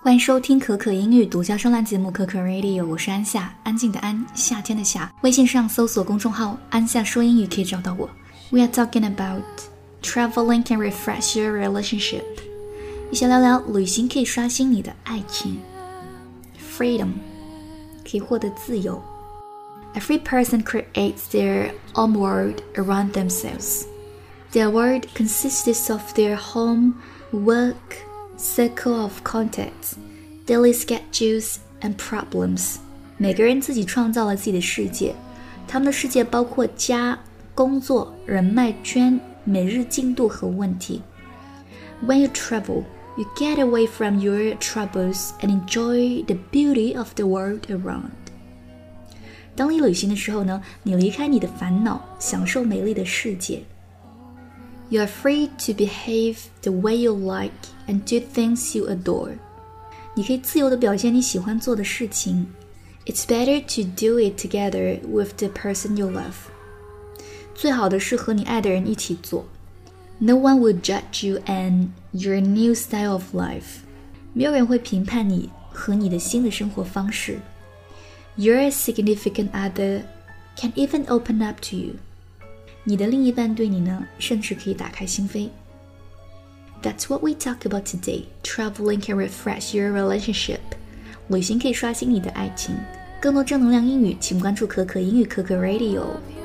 欢迎收听可可英语独家声浪节目可可 Radio， 我是安夏，安静的安，夏天的夏。微信上搜索公众号安夏说英语可以找到我。We are talking about traveling can refresh your relationship， 一起聊聊旅行可以刷新你的爱情。Freedom 可以获得自由。Every person creates their own world around themselves. Their world consists of their home, work, circle of contacts, daily schedules, and problems. 每个人自己创造了自己的世界，他们的世界包括家、工作、人脉圈、每日进度和问题。When you travel, you get away from your troubles and enjoy the beauty of the world around. 当你旅行的时候呢，你离开你的烦恼，享受美丽的世界。You are free to behave the way you like and do things you adore. 你可以自由地表现你喜欢做的事情。It's better to do it together with the person you love. 最好的是和你爱的人一起做。No one will judge you and your new style of life. 没有人会评判你和你的新的生活方式。Your significant other can even open up to you.你的另一半对你呢，甚至可以打开心扉。That's what we talk about today. Traveling can refresh your relationship. 旅行可以刷新你的爱情。更多正能量英语，请关注可可英语可可 Radio。